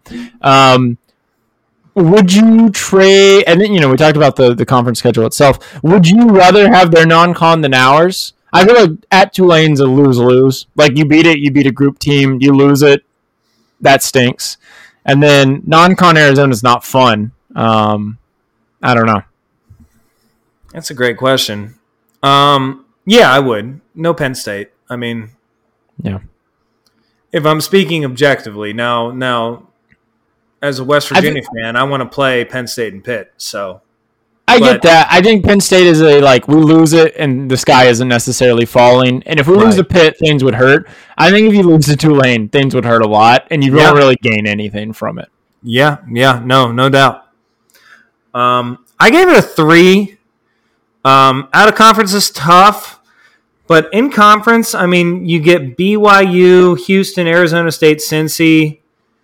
Would you trade? And then, we talked about the conference schedule itself. Would you rather have their non-con than ours? I feel like at Tulane's a lose-lose. Like, you beat it, you beat a group team. You lose it, that stinks. And then non-con Arizona is not fun. I don't know. That's a great question. Yeah, I would. No Penn State. Yeah. If I'm speaking objectively, now, as a West Virginia fan, I want to play Penn State and Pitt. So I get that. I think Penn State is we lose it and the sky isn't necessarily falling. And if we lose to Pitt, things would hurt. I think if you lose to Tulane, things would hurt a lot, and you don't really gain anything from it. Yeah, no doubt. I gave it a 3. Out of conference is tough. But in conference, you get BYU, Houston, Arizona State, Cincy.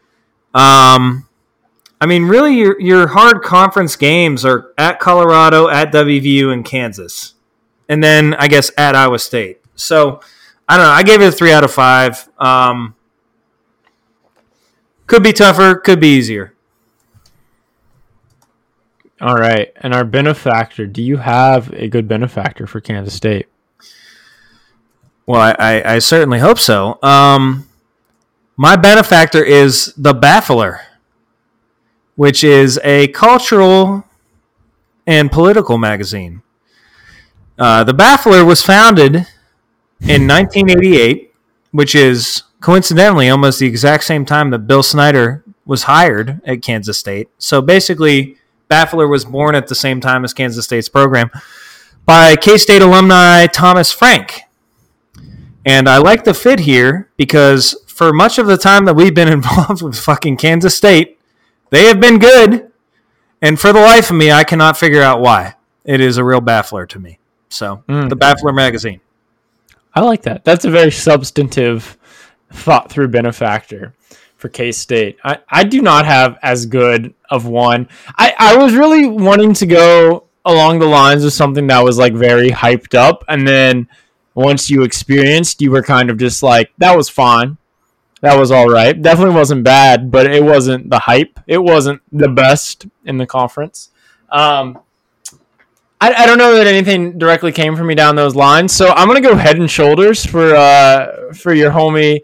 Really, your hard conference games are at Colorado, at WVU, and Kansas. And then, I guess, at Iowa State. So, I don't know. I gave it a 3 out of 5. Could be tougher, could be easier. All right. And our benefactor, do you have a good benefactor for Kansas State? Well, I certainly hope so. My benefactor is The Baffler, which is a cultural and political magazine. The Baffler was founded in 1988, which is coincidentally almost the exact same time that Bill Snyder was hired at Kansas State. So basically, Baffler was born at the same time as Kansas State's program by K-State alumni Thomas Frank. And I like the fit here because for much of the time that we've been involved with fucking Kansas State, they have been good. And for the life of me, I cannot figure out why. It is a real baffler to me. So, The Baffler magazine. I like that. That's a very substantive, thought-through benefactor for K-State. I do not have as good of one. I was really wanting to go along the lines of something that was very hyped up, and then once you experienced, you were kind of just that was fine. That was all right. Definitely wasn't bad, but it wasn't the hype. It wasn't the best in the conference. I don't know that anything directly came from me down those lines, so I'm going to go head and shoulders for your homie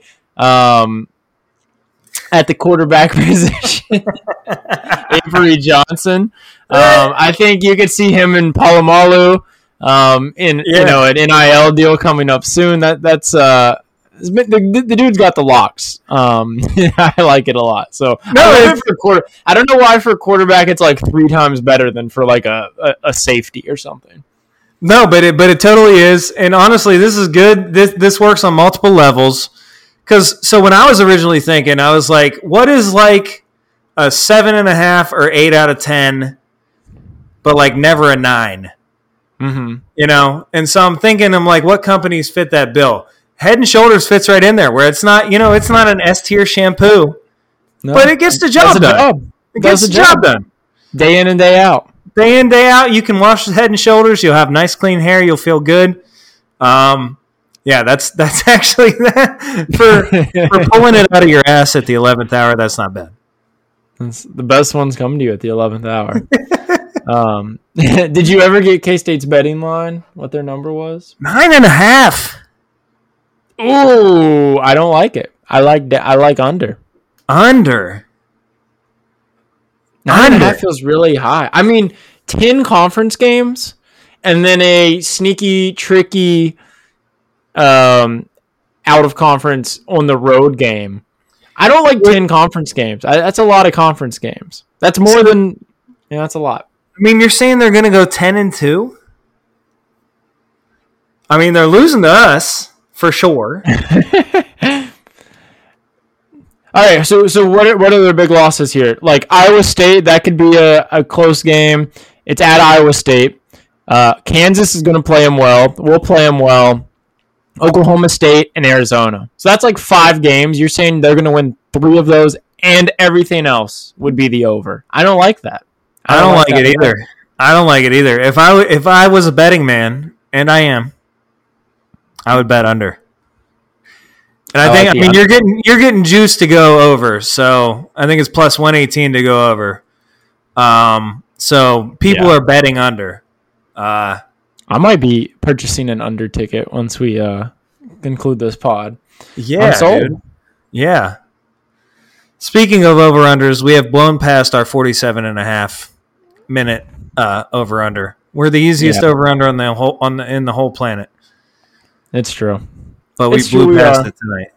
at the quarterback position, Avery Johnson. I think you could see him in Palomalu. An NIL deal coming up soon. That's the dude's got the locks. I like it a lot. So I don't know why for a quarterback it's 3 times better than for a safety or something. No, but it totally is. And honestly, this is good. This works on multiple levels. So when I was originally thinking, I was like, what is a 7.5 or 8 out of 10, but never a 9? Mm-hmm. And so I'm thinking, what companies fit that bill? Head and Shoulders fits right in there, where it's not, it's not an S tier shampoo, but it gets the job done. It gets the job done. Day in and day out. Day in, day out. You can wash the Head and Shoulders. You'll have nice, clean hair. You'll feel good. Yeah, that's actually for pulling it out of your ass at the 11th hour. That's not bad. The best ones come to you at the 11th hour. Did you ever get K-State's betting line? What their number was? 9.5. Ooh, I don't like it. I like under. Under. 9.5 feels really high. I mean, 10 conference games and then a sneaky, tricky, out of conference on the road game. I don't like 10 conference games. That's a lot of conference games. That's more than. Yeah, that's a lot. I mean, you're saying they're going to go 10-2? I mean, they're losing to us for sure. All right, so what are their big losses here? Like Iowa State, that could be a close game. It's at Iowa State. Kansas is going to play them well. We'll play them well. Oklahoma State and Arizona. So that's like 5 games. You're saying they're going to win 3 of those, and everything else would be the over. I don't like that. I don't like it either. I don't like it either. If I was a betting man, and I am, I would bet under. And I mean, you're getting juice to go over, so I think it's plus 118 to go over. So people are betting under. I might be purchasing an under ticket once we conclude this pod. Yeah, I'm sold. dude. Yeah. Speaking of over-unders, we have blown past our 47.5 minute over-under. We're the easiest over-under in the whole planet. It's true. But we blew past it tonight.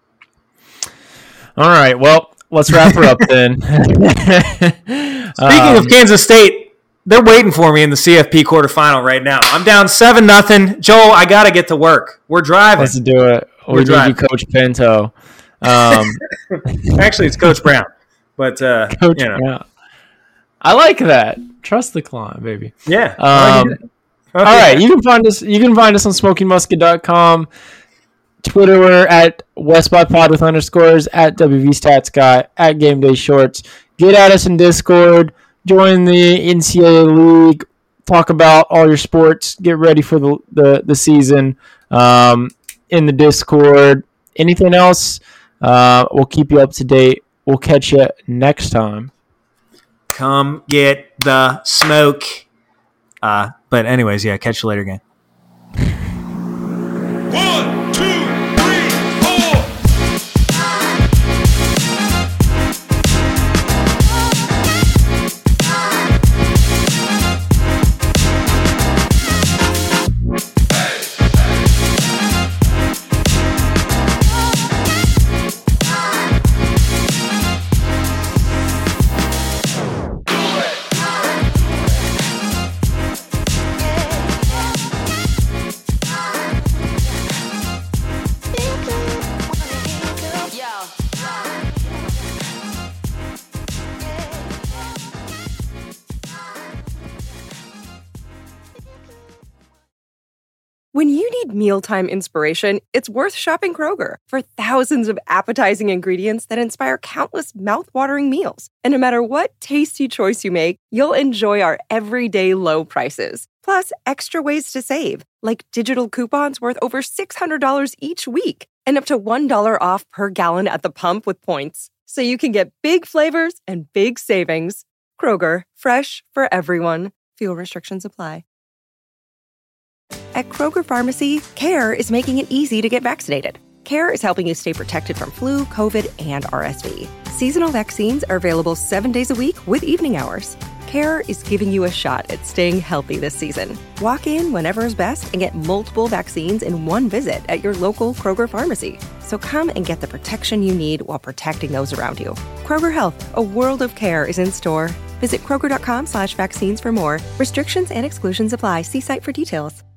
All right, well, let's wrap her up then. Speaking of Kansas State, they're waiting for me in the CFP quarterfinal right now. I'm down 7-0. Joel, I got to get to work. We're driving. Let's do it. We need you, Coach Pinto. Actually, it's Coach Brown. But, Coach Brown. I like that. Trust the client, baby. Yeah. All right, you can find us on smokingmusket.com. Twitter, we're at WestByPod with underscores, at WVStatsGuy, at Game Day Shorts. Get at us in Discord. Join the NCAA League. Talk about all your sports. Get ready for the season in the Discord. Anything else, we'll keep you up to date. We'll catch you next time. Come get the smoke. But anyways, catch you later, gang. 1, 2, 3, 4. When you need mealtime inspiration, it's worth shopping Kroger for thousands of appetizing ingredients that inspire countless mouth-watering meals. And no matter what tasty choice you make, you'll enjoy our everyday low prices. Plus, extra ways to save, like digital coupons worth over $600 each week and up to $1 off per gallon at the pump with points. So you can get big flavors and big savings. Kroger, fresh for everyone. Fuel restrictions apply. At Kroger Pharmacy, CARE is making it easy to get vaccinated. CARE is helping you stay protected from flu, COVID, and RSV. Seasonal vaccines are available 7 days a week with evening hours. CARE is giving you a shot at staying healthy this season. Walk in whenever is best and get multiple vaccines in one visit at your local Kroger Pharmacy. So come and get the protection you need while protecting those around you. Kroger Health, a world of care, is in store. Visit Kroger.com/vaccines for more. Restrictions and exclusions apply. See site for details.